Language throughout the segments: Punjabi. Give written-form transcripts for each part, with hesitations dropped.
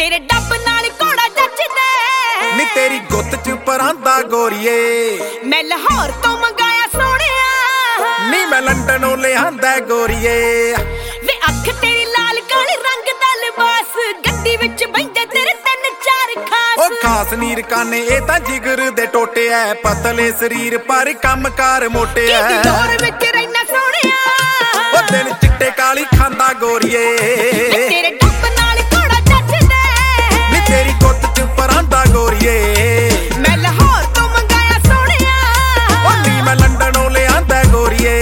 ਤੇਰੇ ਡੱਬ ਨਾਲ ਘੋੜਾ ਜੱਜਦਾ ਨੀ ਤੇਰੀ ਗੁੱਤ ਚ ਪਰਾਂਦਾ ਗੋਰੀਏ ਮੈਂ ਲਾਹੌਰ ਤੋਂ ਮੰਗਾਇਆ ਸੋਹਣਿਆ ਨੀ ਮੈਂ ਲੰਡਨੋਂ ਲਿਆਂਦਾ ਗੋਰੀਏ ਵੇ ਅੱਖ ਤੇਰੀ ਲਾਲ ਕਾਲੇ ਰੰਗ ਦਾ ਲਿਬਾਸ ਗੱਡੀ ਵਿੱਚ ਬੈਠੇ ਤੇਰੇ ਤਿੰਨ ਚਾਰ ਖਾਸ ਉਹ ਖਾਸ ਨੀਰ ਕਾਨੇ ਇਹ ਤਾਂ ਜਿਗਰ ਦੇ ਟੋਟੇ ਐ ਪਤਲੇ ਸਰੀਰ ਪਰ ਕੰਮਕਾਰ ਮੋਟੇ ਐ ਕਿਹਦੀ ਦੌਰ ਵਿੱਚ ਰਹਿਣਾ ਸੋਹਣਿਆ ਉਹ ਦਿਨ ਚਿੱਟੇ ਕਾਲੀ ਖਾਂਦਾ ਗੋਰੀਏ ਤੇਰੇ ਡੱਬ ਨਾਲ ਘੋੜਾ ਜੱਜਦਾ ਨੀ ਤੇਰੀ ਗੁੱਤ ਚ ਪਰਾਂਦਾ ਗੋਰੀਏ ਮੈਂ ਲਾਹੌਰ ਤੋਂ ਮੰਗਾਇਆ ਸੋਹਣਿਆ ਉਹ ਨੀ ਮੈਂ ਲੰਡਨੋਂ ਲਿਆਂਦਾ ਗੋਰੀਏ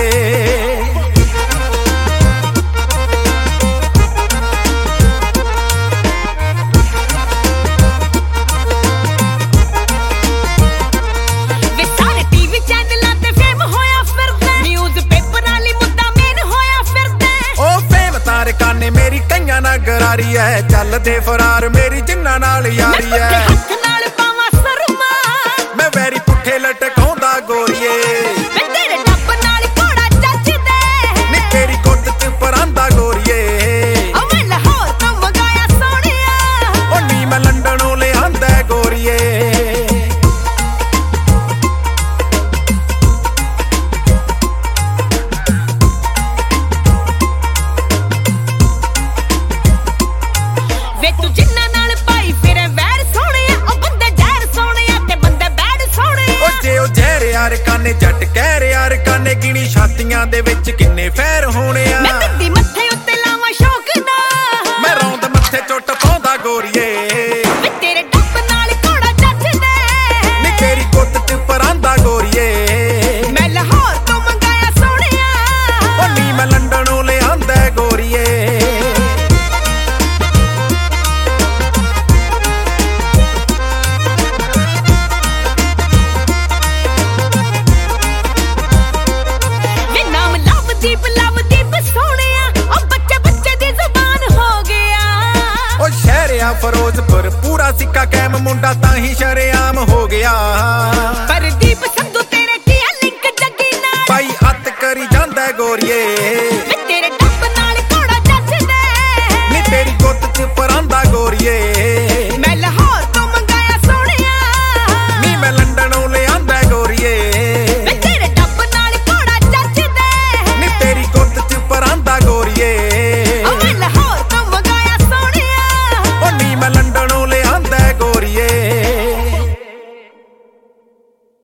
ਵੇ ਸਾਰੇ ਟੀਵੀ ਚੈਨਲਾਂ ਤੇ ਫੇਮ ਹੋਇਆ ਫਿਰਦਾ ਨਿਊਜ਼ ਪੇਪਰ ਵਾਲੀ ਮੁੱਦਾ ਮੇਨ ਹੋਇਆ ਫਿਰਦਾ ਉਹ ਫੇਮ ਤਾਰੇ ਕਾਨੇ ਮੇਰੀ ਕਈਆਂ ਨਾਲ ਗਰਾਰੀ ਐ ਚੱਲਦੇ ਫਰਾਰ ਮੇਰੀ ਜਿੰਨਾਂ ਨਾਲ ਯਾਰੀ ਮੈਂ ਐ ਹੱਥ ਨਾਲ ਪਾਵਾਂ ਸਰਮਾ ਮੈਂ ਵੈਰੀ ਪੁੱਠੇ ਲਟਕਾਉਂਦਾ ਗੋਰੀਏ ਵੇ ਤੇਰੇ ਡੱਬ ਨਾਲ ਘੋੜਾ ਜੱਜਦਾ ਨੀ ਤੇਰੀ ਗੁੱਤ ਚ ਪਰਾਂਦਾ ਗੋਰੀਏ ਮੈਂ ਲਾਹੌਰ ਤੋਂ ਮੰਗਾਇਆ ਸੋਹਣਿਆ ਉਹ ਨੀ ਮੈਂ ਲੰਡਨੋਂ ਲਿਆਂਦਾ ਗੋਰੀਏ ਵੇ ਤੂੰ ਜਿੰਨਾਂ ਨਾਲ ਭਾਈ ਫਿਰੇ ਵੈਰ ਸੋਹਣਿਆ ਉਹ ਬੰਦੇ ਜ਼ਹਿਰ ਸੋਹਣਿਆ ਤੇ ਬੰਦੇ ਬੈੜ ਸੋਹਣਿਆ ਉਹ ਜੇ ਉਹ ਜ਼ਹਿਰ ਯਾਰ ਕਾਨੇ ਜੱਟ ਕਹਿ ਯਾਰ ਕਾਨੇ ਗਿਣੀ ਛਾਤੀਆਂ ਦੇ ਵਿੱਚ